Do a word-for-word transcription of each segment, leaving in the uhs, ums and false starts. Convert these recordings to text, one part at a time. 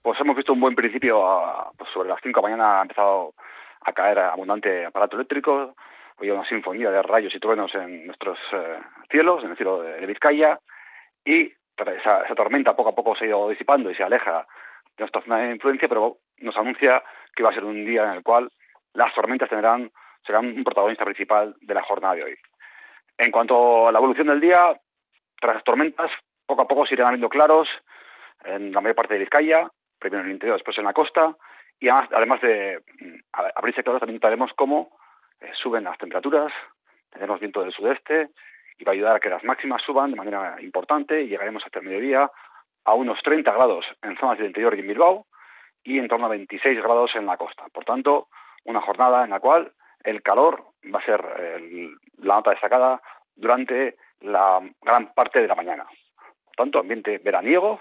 Pues hemos visto un buen principio. A, pues sobre las cinco de la mañana ha empezado a caer abundante aparato eléctrico. Hoy hay una sinfonía de rayos y truenos en nuestros eh, cielos, en el cielo de, de Vizcaya, y esa, esa tormenta poco a poco se ha ido disipando y se aleja de nuestra zona de influencia, pero nos anuncia que va a ser un día en el cual las tormentas tendrán, serán un protagonista principal de la jornada de hoy. En cuanto a la evolución del día, tras las tormentas, poco a poco se irán habiendo claros en la mayor parte de Vizcaya, primero en el interior, después en la costa, y además, además de abrirse claros, también notaremos cómo eh, suben las temperaturas, tendremos viento del sudeste, y va a ayudar a que las máximas suban de manera importante, y llegaremos hasta el mediodía a unos treinta grados en zonas del interior y en Bilbao, y en torno a veintiséis grados en la costa. Por tanto, una jornada en la cual el calor va a ser el, la nota destacada durante la gran parte de la mañana. Por tanto, ambiente veraniego.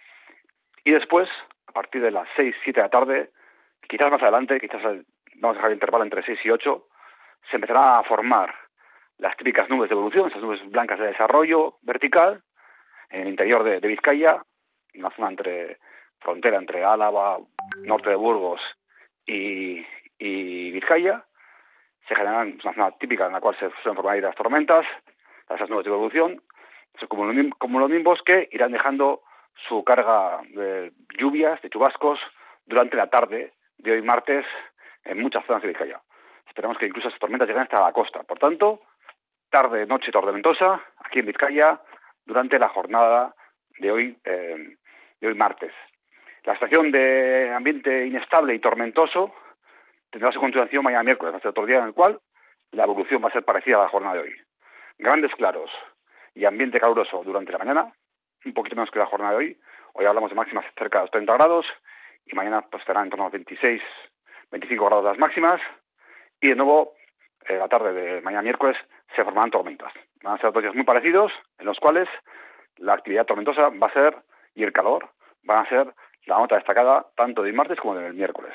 Y después, a partir de las seis, siete de la tarde, quizás más adelante, quizás vamos a dejar el intervalo entre seis y ocho, se empezarán a formar las típicas nubes de evolución, esas nubes blancas de desarrollo vertical, en el interior de, de Vizcaya, en la zona entre frontera entre Álava, norte de Burgos y, y Vizcaya. Se generarán una zona típica en la cual se suelen formar las tormentas, esas nubes de evolución, como los nimbos que irán dejando su carga de lluvias, de chubascos, durante la tarde de hoy martes en muchas zonas de Vizcaya. Esperamos que incluso esas tormentas lleguen hasta la costa. Por tanto, tarde, noche tormentosa aquí en Vizcaya durante la jornada de hoy, eh, de hoy martes. La estación de ambiente inestable y tormentoso tendrá su continuación mañana miércoles, va a ser otro día en el cual la evolución va a ser parecida a la jornada de hoy. Grandes claros y ambiente caluroso durante la mañana, un poquito menos que la jornada de hoy. Hoy hablamos de máximas cerca de los treinta grados y mañana pues estarán en torno a los veintiséis, veinticinco grados las máximas, y de nuevo eh, la tarde de mañana miércoles se formarán tormentas. Van a ser dos días muy parecidos en los cuales la actividad tormentosa va a ser, y el calor, van a ser la nota destacada tanto del martes como del miércoles.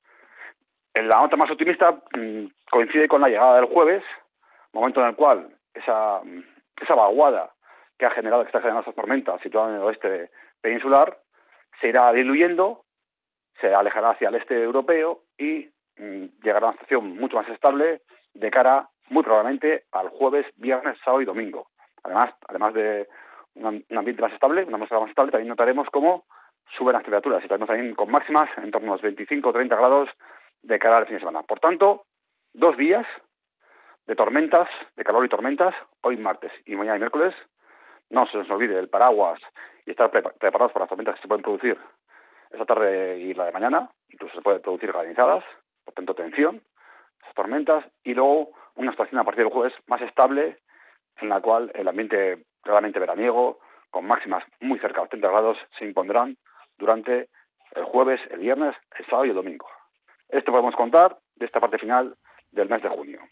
En la nota más optimista mmm, coincide con la llegada del jueves, momento en el cual esa, esa vaguada que ha generado, que está generando estas tormentas situadas en el oeste peninsular, se irá diluyendo, se alejará hacia el este europeo y mmm, llegará a una situación mucho más estable de cara, muy probablemente, al jueves, viernes, sábado y domingo. Además, además de un, un ambiente más estable, una atmósfera más estable, también notaremos cómo suben las temperaturas y estaremos también con máximas en torno a los veinticinco o treinta grados de cara al fin de semana. Por tanto, dos días de tormentas, de calor y tormentas, hoy martes y mañana y miércoles. No se nos olvide el paraguas y estar pre- preparados para las tormentas que se pueden producir esta tarde y la de mañana, incluso se pueden producir granizadas, por tanto atención, esas tormentas, y luego una estación a partir del jueves más estable, en la cual el ambiente claramente veraniego, con máximas muy cerca de los treinta grados, se impondrán durante el jueves, el viernes, el sábado y el domingo. Esto podemos contar de esta parte final del mes de junio.